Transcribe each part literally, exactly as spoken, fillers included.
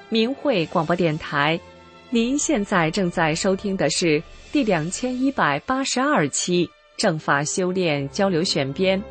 明慧广播电台，您现在正在收听的是第两千一百八十二期正法修炼交流选编。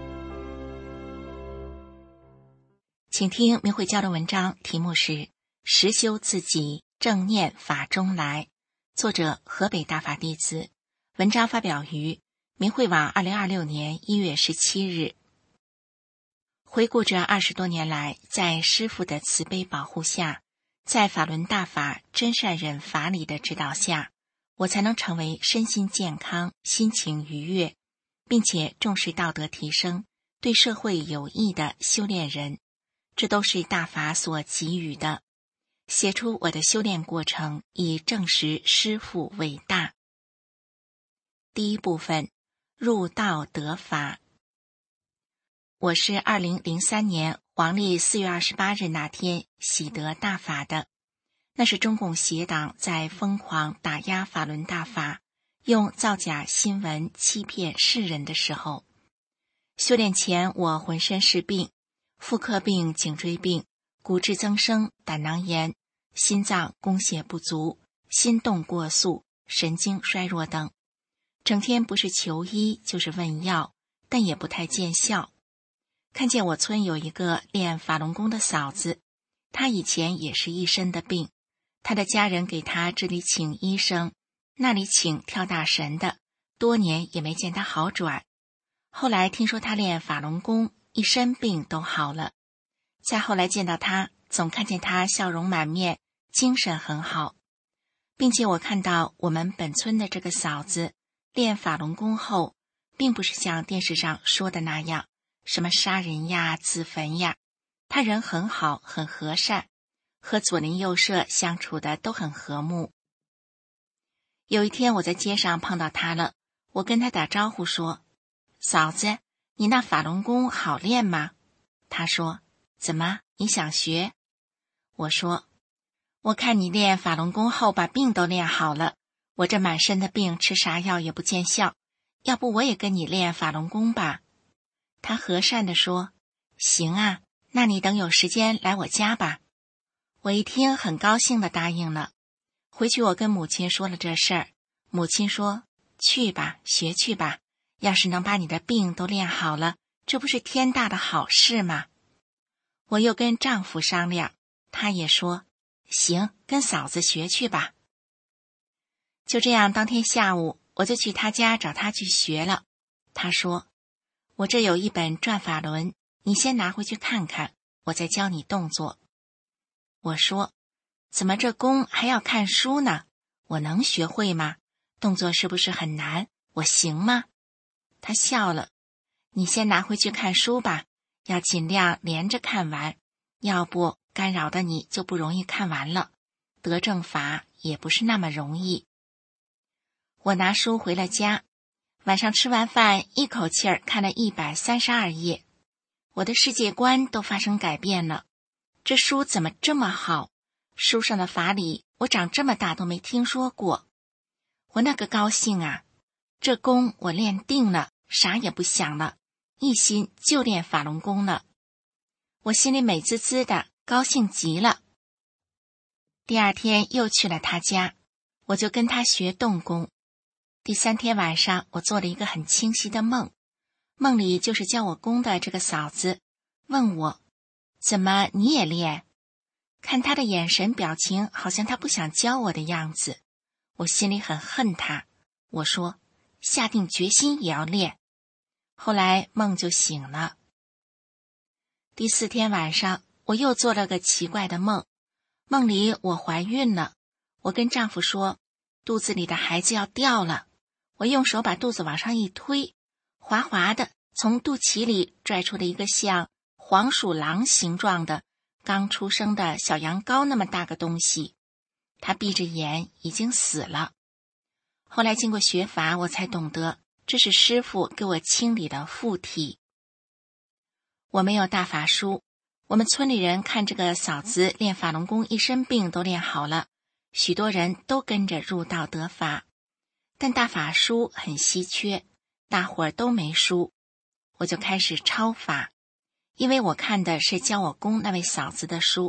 请听明慧教的文章，题目是实修自己，正念法中来，作者河北大法弟子，文章发表于明慧网二零二六年一月十七日。回顾这二十多年来，在师父的慈悲保护下，在法轮大法真善忍法理的指导下，我才能成为身心健康、心情愉悦，并且重视道德提升、对社会有益的修炼人。这都是大法所给予的。写出我的修炼过程，以证实师父伟大。第一部分，入道得法。我是二零零三年黄历四月二十八日那天喜得大法的，那是中共邪党在疯狂打压法轮大法，用造假新闻欺骗世人的时候。修炼前我浑身是病，妇科病、颈椎病、骨质增生、胆囊炎、心脏供血不足、心动过速、神经衰弱等，整天不是求医就是问药，但也不太见效。看见我村有一个练法轮功的嫂子，她以前也是一身的病，她的家人给她这里请医生，那里请跳大神的，多年也没见她好转。后来听说她练法轮功，一身病都好了。再后来见到她，总看见她笑容满面，精神很好，并且我看到我们本村的这个嫂子练法轮功后，并不是像电视上说的那样什么杀人呀、自焚呀，他人很好，很和善，和左邻右舍相处的都很和睦。有一天我在街上碰到他了，我跟他打招呼说：嫂子，你那法轮功好练吗？他说：怎么，你想学？我说：我看你练法轮功后把病都练好了，我这满身的病吃啥药也不见效，要不我也跟你练法轮功吧？他和善地说：行啊，那你等有时间来我家吧。我一听很高兴地答应了。回去我跟母亲说了这事儿，母亲说：去吧，学去吧，要是能把你的病都练好了，这不是天大的好事吗？我又跟丈夫商量，他也说：行，跟嫂子学去吧。就这样，当天下午我就去他家找他去学了。他说：我这有一本转法轮，你先拿回去看看，我再教你动作。我说：怎么这功还要看书呢？我能学会吗？动作是不是很难？我行吗？他笑了：你先拿回去看书吧，要尽量连着看完，要不干扰的你就不容易看完了，得正法也不是那么容易。我拿书回了家，晚上吃完饭一口气儿看了一百三十二页，我的世界观都发生改变了。这书怎么这么好？书上的法理我长这么大都没听说过。我那个高兴啊，这功我练定了，啥也不想了，一心就练法轮功了。我心里美滋滋的，高兴极了。第二天又去了他家，我就跟他学动功。第三天晚上，我做了一个很清晰的梦，梦里就是教我功的这个嫂子问我：怎么你也练？看他的眼神表情，好像他不想教我的样子。我心里很恨他，我说：下定决心也要练。后来梦就醒了。第四天晚上，我又做了个奇怪的梦，梦里我怀孕了，我跟丈夫说，肚子里的孩子要掉了。我用手把肚子往上一推，滑滑的从肚脐里拽出了一个像黄鼠狼形状的刚出生的小羊羔那么大个东西，它闭着眼已经死了。后来经过学法，我才懂得这是师父给我清理的附体。我没有大法书，我们村里人看这个嫂子练法轮功一身病都练好了，许多人都跟着入道得法，但大法书很稀缺，大伙儿都没书。我就开始抄法，因为我看的是教我功那位嫂子的书，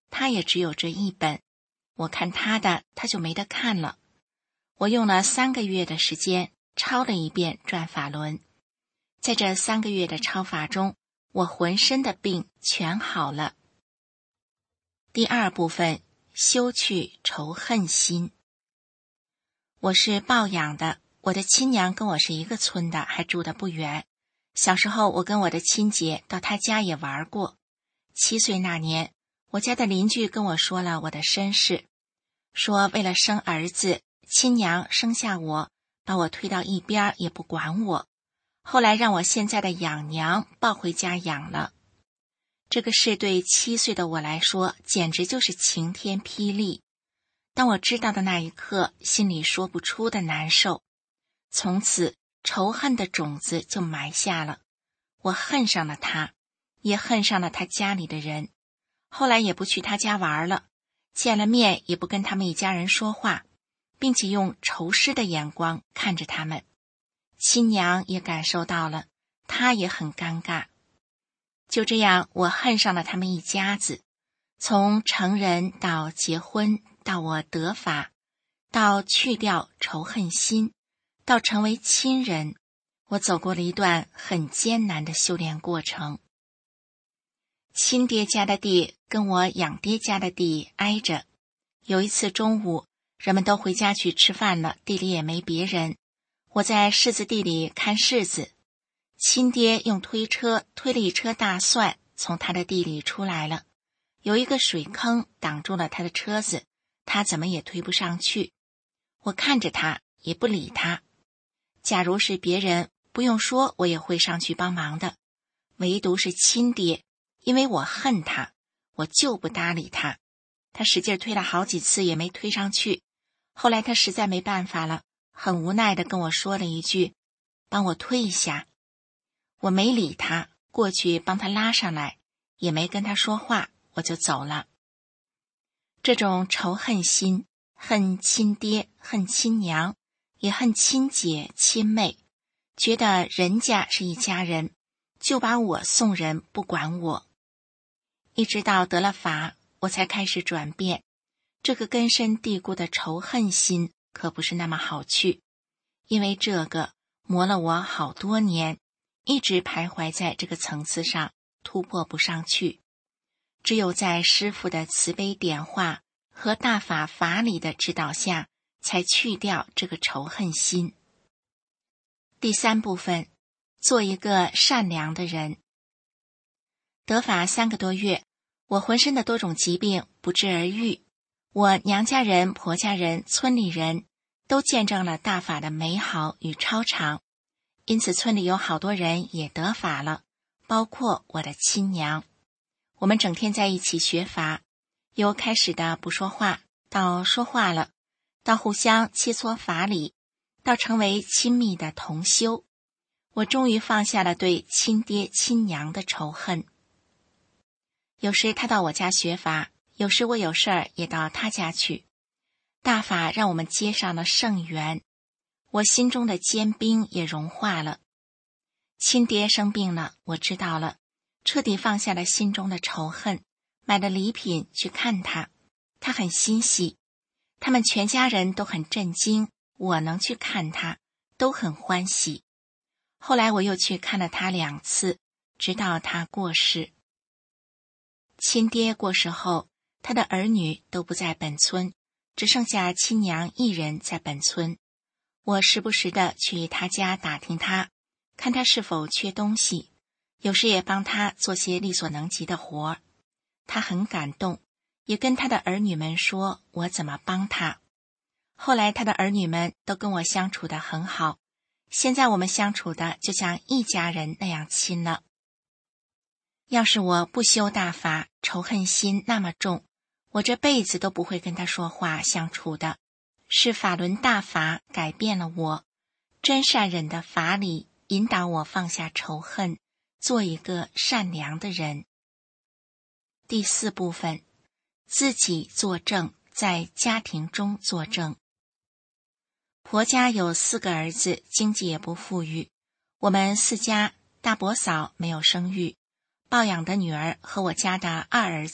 他也只有这一本，我看他的，他就没得看了。我用了三个月的时间抄了一遍转法轮，在这三个月的抄法中，我浑身的病全好了。第二部分，修去仇恨心。我是抱养的，我的亲娘跟我是一个村的，还住得不远。小时候我跟我的亲姐到她家也玩过。七岁那年，我家的邻居跟我说了我的身世，说为了生儿子，亲娘生下我，把我推到一边也不管我，后来让我现在的养娘抱回家养了。这个事对七岁的我来说简直就是晴天霹雳。当我知道的那一刻，心里说不出的难受，从此仇恨的种子就埋下了。我恨上了他，也恨上了他家里的人，后来也不去他家玩了，见了面也不跟他们一家人说话，并且用仇视的眼光看着他们。亲娘也感受到了，她也很尴尬。就这样，我恨上了他们一家子，从成人到结婚，到我得法，到去掉仇恨心，到成为亲人，我走过了一段很艰难的修炼过程。亲爹家的地跟我养爹家的地挨着，有一次中午，人们都回家去吃饭了，地里也没别人，我在柿子地里看柿子。亲爹用推车推了一车大蒜从他的地里出来了，有一个水坑挡住了他的车子，他怎么也推不上去。我看着他也不理他，假如是别人，不用说我也会上去帮忙的，唯独是亲爹，因为我恨他，我就不搭理他。他使劲推了好几次也没推上去，后来他实在没办法了，很无奈地跟我说了一句，帮我推一下。我没理他，过去帮他拉上来，也没跟他说话，我就走了。这种仇恨心，恨亲爹，恨亲娘，也恨亲姐亲妹，觉得人家是一家人，就把我送人不管我。一直到得了法，我才开始转变。这个根深蒂固的仇恨心可不是那么好去，因为这个磨了我好多年，一直徘徊在这个层次上，突破不上去。只有在师父的慈悲点化和大法法理的指导下，才去掉这个仇恨心。第三部分，做一个善良的人。得法三个多月，我浑身的多种疾病不治而愈，我娘家人、婆家人、村里人都见证了大法的美好与超常，因此村里有好多人也得法了，包括我的亲娘。我们整天在一起学法，由开始的不说话，到说话了，到互相切磋法理，到成为亲密的同修。我终于放下了对亲爹亲娘的仇恨。有时他到我家学法，有时我有事儿也到他家去。大法让我们接上了圣缘，我心中的坚冰也融化了。亲爹生病了，我知道了，彻底放下了心中的仇恨，买了礼品去看他，他很欣喜，他们全家人都很震惊，我能去看他，都很欢喜。后来我又去看了他两次，直到他过世。亲爹过世后，他的儿女都不在本村，只剩下亲娘一人在本村。我时不时的去他家打听他，看他是否缺东西，有时也帮他做些力所能及的活儿。他很感动，也跟他的儿女们说我怎么帮他。后来他的儿女们都跟我相处得很好，现在我们相处的就像一家人那样亲了。要是我不修大法，仇恨心那么重，我这辈子都不会跟他说话相处的。是法轮大法改变了我，真善忍的法理引导我放下仇恨，做一个善良的人。第四部分，自己作证，在家庭中作证。婆家有四个儿子，经济也不富裕，我们四家大伯嫂没有生育，抱养的女儿和我家的二儿子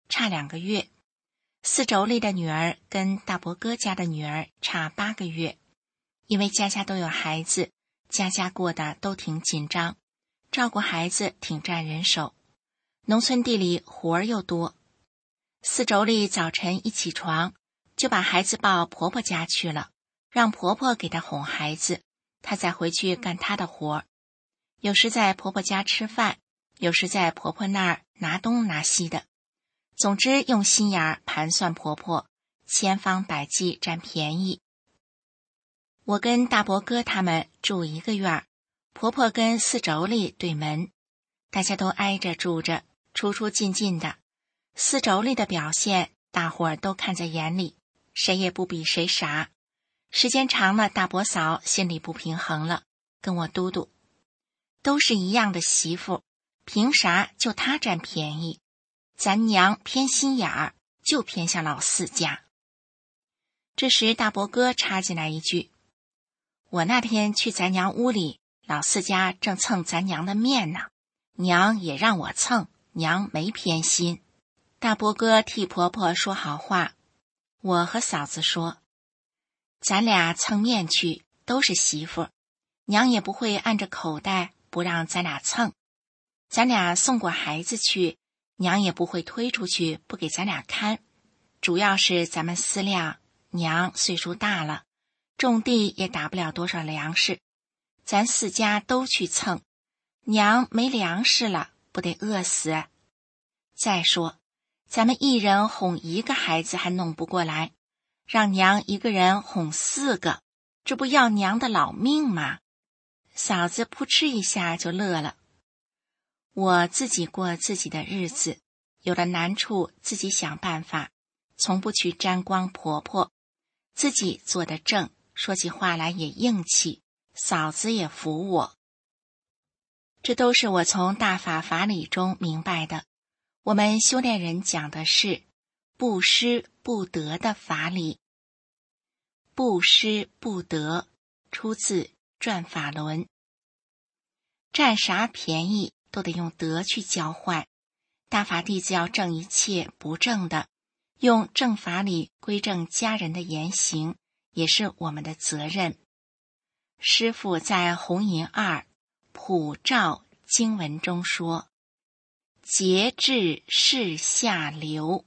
差两个月。四妯娌的女儿跟大伯哥家的女儿差八个月。因为家家都有孩子，家家过得都挺紧张，照顾孩子挺占人手。农村地里活儿又多，四妯娌早晨一起床就把孩子抱婆婆家去了，让婆婆给她哄孩子，她再回去干她的活儿。有时在婆婆家吃饭，有时在婆婆那儿拿东拿西的，总之用心眼儿盘算婆婆，千方百计占便宜。我跟大伯哥他们住一个院儿，婆婆跟四妯娌对门，大家都挨着住着，出出进进的。四妯娌的表现大伙儿都看在眼里，谁也不比谁傻。时间长了，大伯嫂心里不平衡了，跟我嘟嘟，都是一样的媳妇，凭啥就她占便宜？咱娘偏心眼儿，就偏向老四家。这时大伯哥插进来一句，我那天去咱娘屋里，老四家正蹭咱娘的面呢，娘也让我蹭，娘没偏心。大伯哥替婆婆说好话，我和嫂子说，咱俩蹭面去，都是媳妇，娘也不会按着口袋不让咱俩蹭。咱俩送过孩子去，娘也不会推出去不给咱俩看。主要是咱们思量，娘岁数大了，种地也打不了多少粮食，咱四家都去蹭，娘没粮食了，不得饿死。再说，咱们一人哄一个孩子还弄不过来，让娘一个人哄四个，这不要娘的老命吗？嫂子扑哧一下就乐了。我自己过自己的日子，有了难处自己想办法，从不去沾光婆婆，自己做得正，说起话来也硬气，嫂子也服我。这都是我从大法法理中明白的。我们修炼人讲的是不失不得的法理。不失不得出自转法轮，占啥便宜都得用德去交换。大法弟子要正一切不正的，用正法理规正家人的言行，也是我们的责任。师父在弘淫二普照经文中说，节制是下流，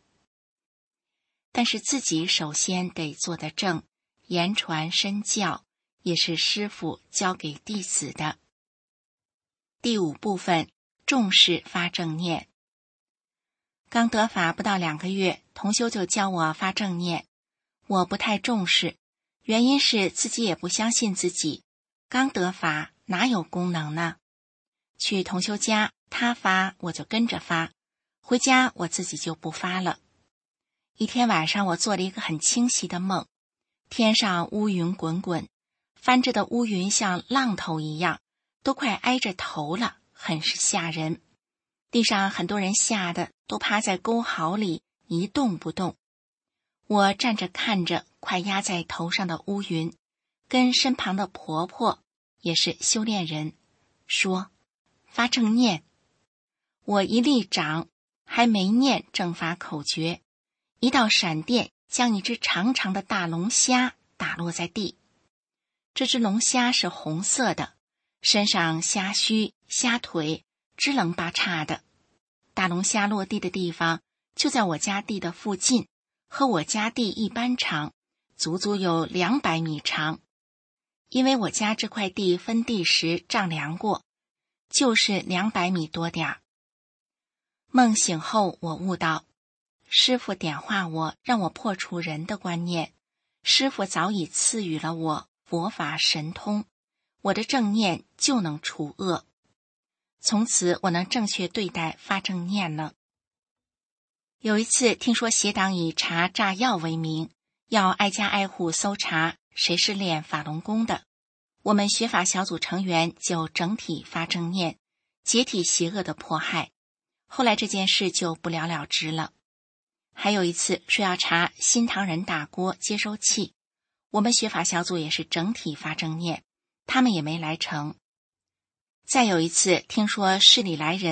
但是自己首先得做得正，言传身教也是师父教给弟子的。第五部分，重视发正念。刚得法不到两个月，同修就教我发正念，我不太重视，原因是自己也不相信自己，刚得法哪有功能呢？去同修家，他发我就跟着发，回家我自己就不发了。一天晚上，我做了一个很清晰的梦，天上乌云滚滚，翻着的乌云像浪头一样，都快挨着头了，很是吓人。地上很多人吓得都趴在沟壕里一动不动。我站着看着快压在头上的乌云，跟身旁的婆婆也是修炼人说，发正念。我一立掌，还没念正法口诀，一道闪电将一只长长的大龙虾打落在地。这只龙虾是红色的，身上虾须虾腿支棱八叉的。大龙虾落地的地方就在我家地的附近，和我家地一般长，足足有两百米长。因为我家这块地分地时丈量过，就是两百米多点儿。梦醒后我悟到，师父点化我，让我破除人的观念，师父早已赐予了我佛法神通，我的正念就能除恶。从此我能正确对待发正念了。有一次听说邪党以查炸药为名，要挨家挨户搜查谁是练法轮功的，我们学法小组成员就整体发正念，解体邪恶的迫害。后来这件事就不了了之了。还有一次说要查新唐人大锅接收器，我们学法小组也是整体发正念，他们也没来成。再有一次听说市里来人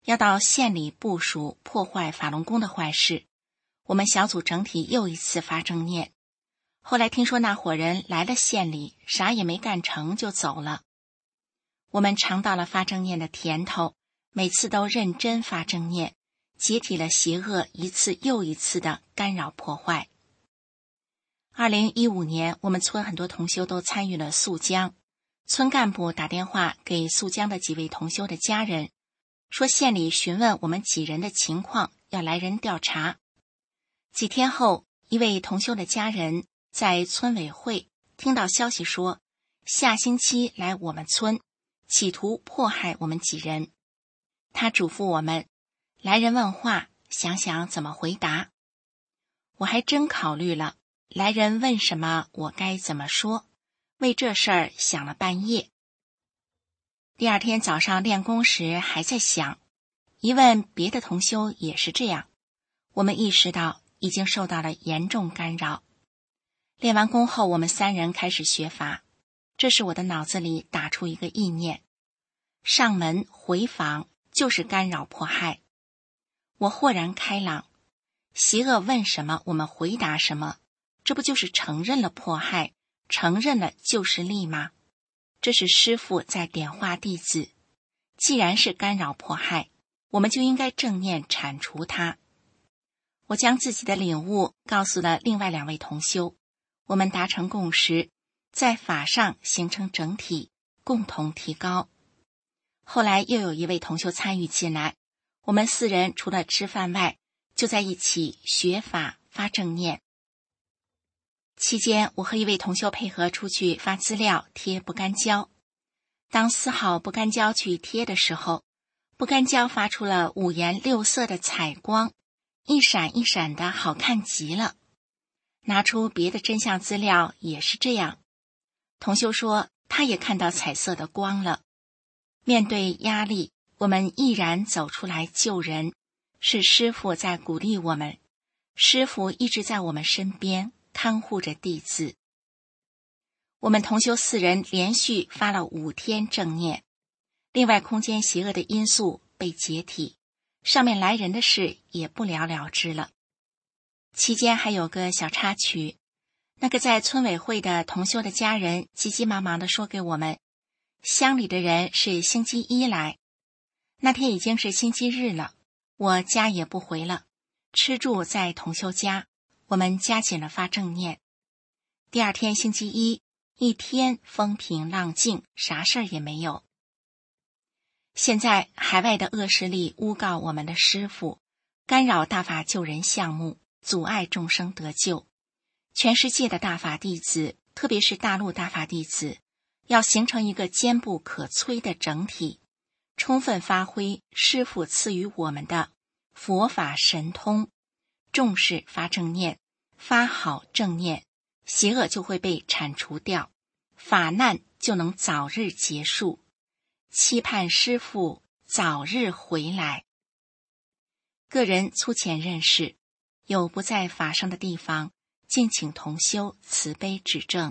要到县里部署破坏法轮功的坏事。我们小组整体又一次发正念。后来听说那伙人来了县里，啥也没干成就走了。我们尝到了发正念的甜头，每次都认真发正念，解体了邪恶一次又一次的干扰破坏。二零一五年，我们村很多同修都参与了肃江。村干部打电话给肃江的几位同修的家人，说县里询问我们几人的情况，要来人调查。几天后，一位同修的家人在村委会听到消息说，下星期来我们村，企图迫害我们几人。他嘱咐我们，来人问话，想想怎么回答。我还真考虑了，来人问什么，我该怎么说，为这事儿想了半夜。第二天早上练功时还在想，一问别的同修也是这样，我们意识到已经受到了严重干扰。练完功后，我们三人开始学法。这时我的脑子里打出一个意念，上门回访就是干扰迫害。我豁然开朗，邪恶问什么我们回答什么，这不就是承认了迫害，承认了旧势力吗？这是师父在点化弟子，既然是干扰迫害，我们就应该正念铲除它。我将自己的领悟告诉了另外两位同修，我们达成共识，在法上形成整体，共同提高。后来又有一位同修参与进来，我们四人除了吃饭外，就在一起学法发正念。期间，我和一位同修配合出去发资料贴不干胶。当撕好不干胶去贴的时候，不干胶发出了五颜六色的彩光，一闪一闪的，好看极了。拿出别的真相资料也是这样。同修说他也看到彩色的光了。面对压力，我们毅然走出来救人，是师父在鼓励我们，师父一直在我们身边看护着弟子。我们同修四人连续发了五天正念，另外空间邪恶的因素被解体，上面来人的事也不了了之了。期间还有个小插曲，那个在村委会的同修的家人急急忙忙地说给我们，乡里的人是星期一来，那天已经是星期日了，我家也不回了，吃住在同修家，我们加紧了发正念。第二天星期一，一天风平浪静，啥事儿也没有。现在海外的恶势力诬告我们的师父，干扰大法救人项目，阻碍众生得救。全世界的大法弟子，特别是大陆大法弟子，要形成一个坚不可摧的整体，充分发挥师父赐予我们的佛法神通，重视发正念，发好正念，邪恶就会被铲除掉，法难就能早日结束。期盼师父早日回来。个人粗浅认识，有不在法上的地方，敬请同修慈悲指正。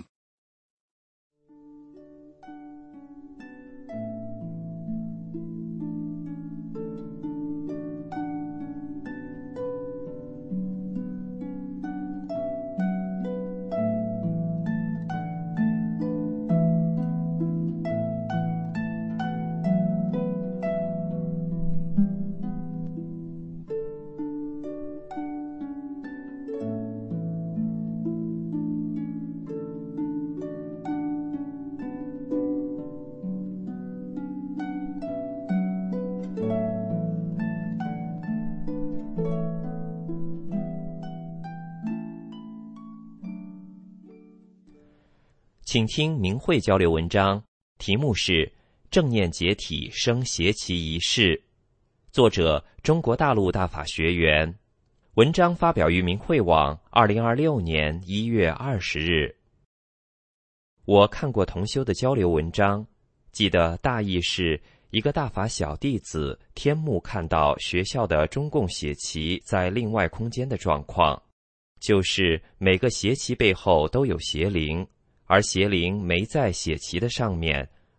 请听明慧交流文章，题目是正念解体生邪奇一事，作者中国大陆大法学员。文章发表于明慧网二零二六年一月二十日。我看过同修的交流文章，记得大意是一个大法小弟子天目看到学校的中共血旗在另外空间的状况，就是每个血旗背后都有邪灵，而邪灵没在血旗的上面，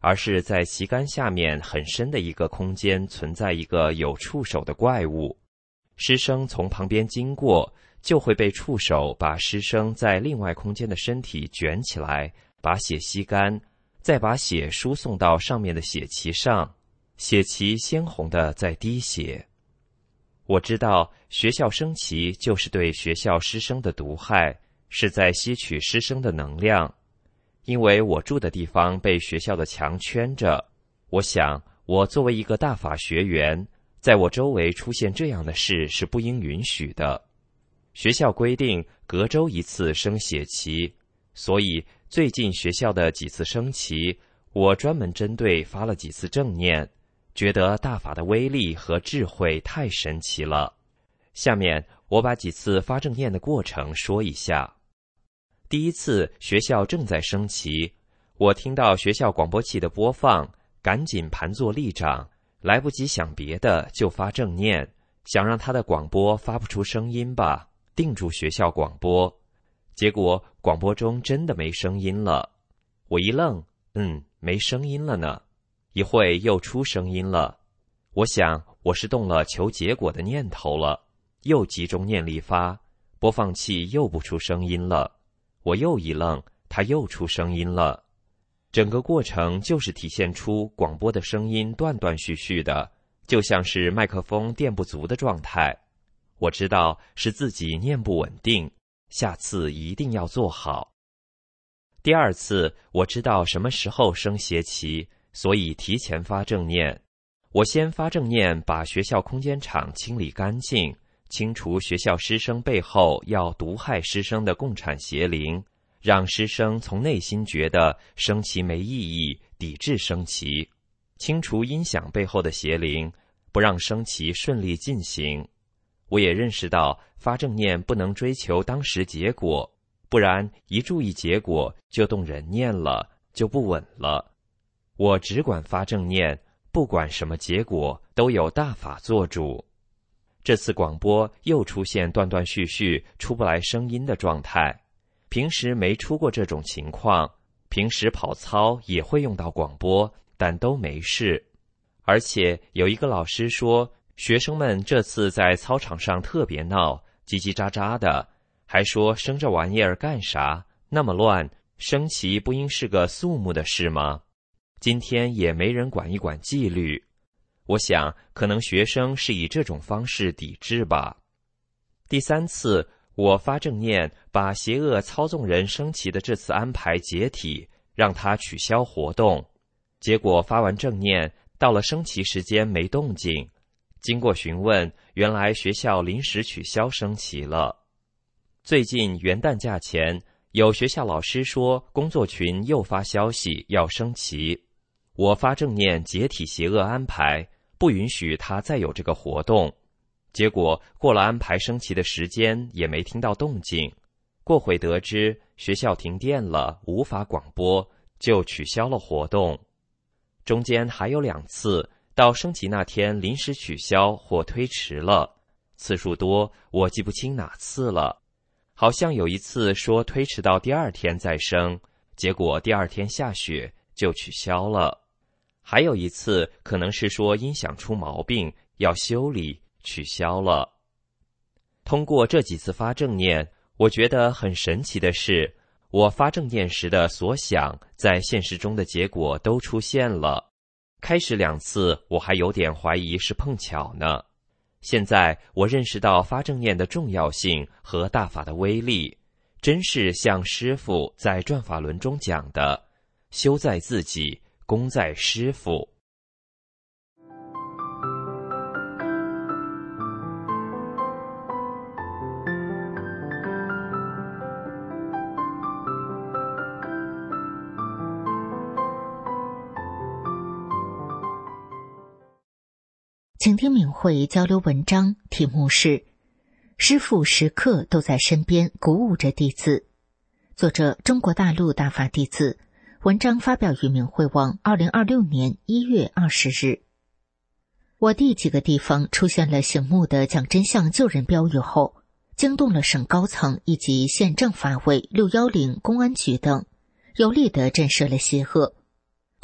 而是在旗杆下面很深的一个空间存在一个有触手的怪物。师生从旁边经过，就会被触手把师生在另外空间的身体卷起来，把血吸干，再把血输送到上面的血旗上，血旗鲜红的在滴血。我知道学校升旗就是对学校师生的毒害，是在吸取师生的能量。因为我住的地方被学校的墙圈着，我想我作为一个大法学员，在我周围出现这样的事是不应允许的。学校规定隔周一次升血旗，所以最近学校的几次升旗，我专门针对发了几次正念，觉得大法的威力和智慧太神奇了。下面我把几次发正念的过程说一下。第一次学校正在升旗，我听到学校广播器的播放，赶紧盘坐立掌，来不及想别的就发正念，想让他的广播发不出声音吧，定住学校广播。结果广播中真的没声音了，我一愣，嗯，没声音了呢。一会又出声音了，我想我是动了求结果的念头了，又集中念力发，播放器又不出声音了。我又一愣，它又出声音了。整个过程就是体现出广播的声音断断续续的，就像是麦克风电不足的状态。我知道是自己念不稳定，下次一定要做好。第二次我知道什么时候升协旗，所以提前发正念。我先发正念，把学校空间场清理干净，清除学校师生背后要毒害师生的共产邪灵，让师生从内心觉得升旗没意义，抵制升旗，清除音响背后的邪灵，不让升旗顺利进行。我也认识到发正念不能追求当时结果，不然一注意结果就动人念了，就不稳了。我只管发正念，不管什么结果，都有大法做主。这次广播又出现断断续续出不来声音的状态，平时没出过这种情况，平时跑操也会用到广播，但都没事。而且有一个老师说，学生们这次在操场上特别闹，叽叽喳喳的，还说升这玩意儿干啥，那么乱，升旗不应是个肃穆的事吗？今天也没人管一管纪律。我想可能学生是以这种方式抵制吧。第三次我发正念，把邪恶操纵人升旗的这次安排解体，让他取消活动。结果发完正念，到了升旗时间没动静，经过询问，原来学校临时取消升旗了。最近元旦假前，有学校老师说工作群又发消息要升旗，我发正念解体邪恶安排，不允许他再有这个活动。结果过了安排升旗的时间，也没听到动静。过会得知学校停电了，无法广播，就取消了活动。中间还有两次，到升旗那天临时取消或推迟了，次数多，我记不清哪次了。好像有一次说推迟到第二天再升，结果第二天下雪就取消了。还有一次可能是说音响出毛病要修理，取消了。通过这几次发正念，我觉得很神奇的是，我发正念时的所想在现实中的结果都出现了。开始两次我还有点怀疑是碰巧呢，现在我认识到发正念的重要性和大法的威力，真是像师父在转法轮中讲的，修在自己，功在师父。 请听敏慧交流文章，题目是师父时刻都在身边鼓舞着弟子，作者中国大陆大法弟子，文章发表于敏慧网二零二六年一月二十日。我地几个地方出现了醒目的讲真相救人标语后，惊动了省高层以及县政法委、六一零公安局等，有力地震慑了邪恶。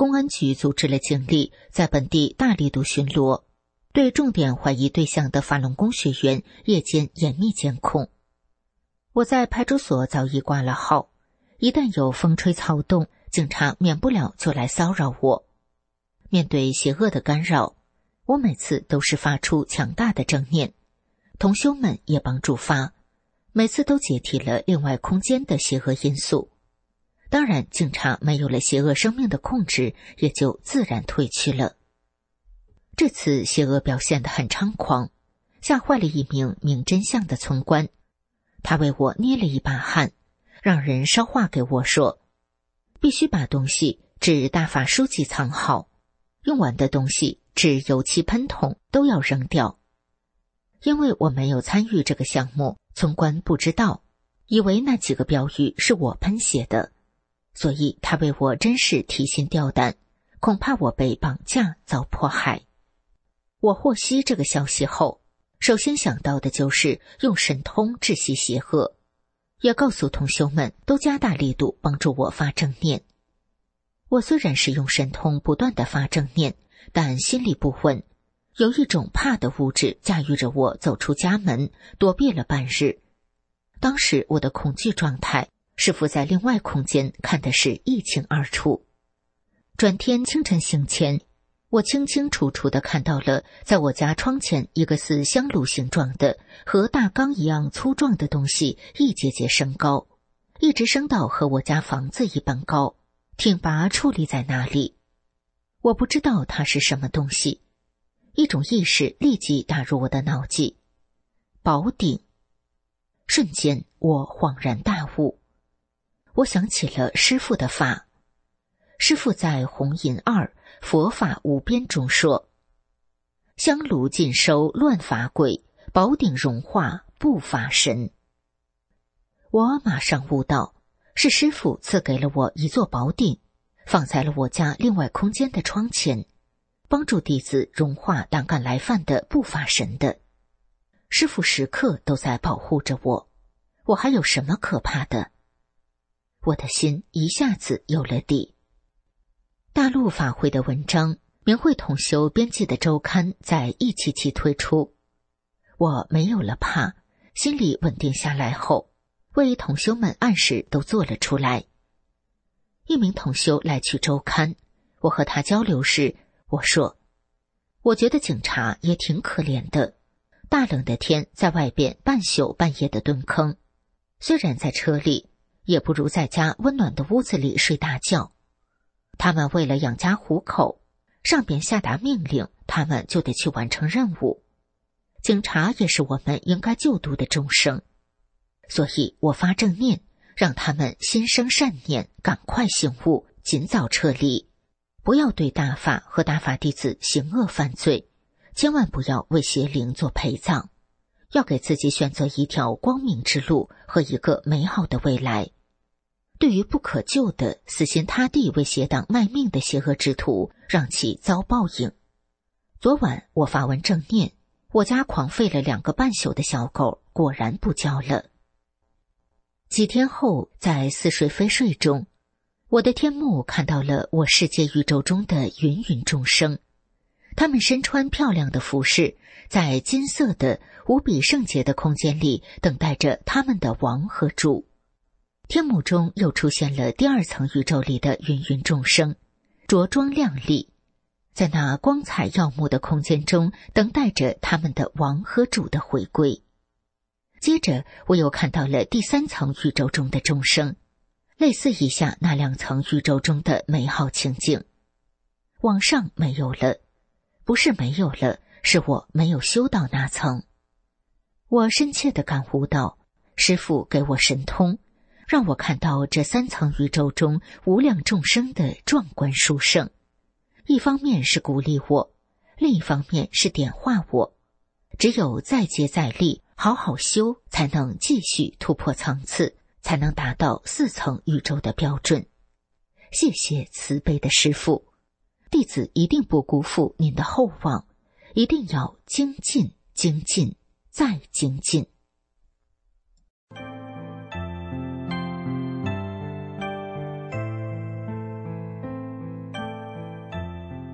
公安局组织了警力在本地大力度巡逻，对重点怀疑对象的法轮功学员夜间严密监控。我在派出所早已挂了号，一旦有风吹草动，警察免不了就来骚扰我。面对邪恶的干扰，我每次都是发出强大的正念，同修们也帮助发，每次都解体了另外空间的邪恶因素。当然，警察没有了邪恶生命的控制，也就自然退去了。这次邪恶表现得很猖狂，吓坏了一名明真相的村官。他为我捏了一把汗，让人捎话给我说，必须把东西至大法书记藏好，用完的东西至油漆喷桶都要扔掉。因为我没有参与这个项目，村官不知道，以为那几个标语是我喷写的，所以他为我真是提心吊胆，恐怕我被绑架遭迫害。我获悉这个消息后，首先想到的就是用神通治息邪恶，也告诉同修们都加大力度帮助我发正念。我虽然是用神通不断地发正念，但心里不稳，有一种怕的物质驾驭着我走出家门，躲避了半日。当时我的恐惧状态，师父在另外空间看的是一清二楚。转天清晨醒前，我清清楚楚地看到了在我家窗前一个似香炉形状的和大缸一样粗壮的东西一节节升高，一直升到和我家房子一般高，挺拔矗立在那里。我不知道它是什么东西，一种意识立即打入我的脑际，宝鼎。瞬间我恍然大悟，我想起了师父的法。师父在弘引二佛法无边中说，香炉尽收乱法鬼，宝鼎融化不法神。我马上悟到，是师父赐给了我一座宝鼎，放在了我家另外空间的窗前，帮助弟子融化胆敢来犯的不法神的。师父时刻都在保护着我，我还有什么可怕的？我的心一下子有了底。大陆法会的文章，明慧同修编辑的周刊在一期期推出，我没有了怕，心里稳定下来后，为同修们按时都做了出来。一名同修来取周刊，我和他交流时，我说，我觉得警察也挺可怜的，大冷的天在外边半宿半夜的蹲坑，虽然在车里，也不如在家温暖的屋子里睡大觉。他们为了养家糊口，上边下达命令，他们就得去完成任务。警察也是我们应该救度的众生，所以我发正念，让他们心生善念，赶快醒悟，尽早撤离，不要对大法和大法弟子行恶犯罪，千万不要为邪灵做陪葬，要给自己选择一条光明之路和一个美好的未来。对于不可救的死心塌地为邪党卖命的邪恶之徒，让其遭报应。昨晚我发文正念，我家狂吠了两个半宿的小狗果然不叫了。几天后，在似睡非睡中，我的天目看到了我世界宇宙中的芸芸众生，他们身穿漂亮的服饰，在金色的无比圣洁的空间里等待着他们的王和主。天幕中又出现了第二层宇宙里的芸芸众生，着装亮丽，在那光彩耀目的空间中等待着他们的王和主的回归。接着我又看到了第三层宇宙中的众生，类似以下那两层宇宙中的美好情景。往上没有了，不是没有了，是我没有修到那层。我深切地感悟到，师父给我神通，让我看到这三层宇宙中无量众生的壮观殊胜。一方面是鼓励我，另一方面是点化我。只有再接再厉，好好修，才能继续突破层次，才能达到四层宇宙的标准。谢谢慈悲的师父，弟子一定不辜负您的厚望，一定要精进、精进、再精进。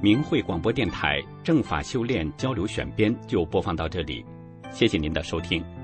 明慧广播电台正法修炼交流选编就播放到这里，谢谢您的收听。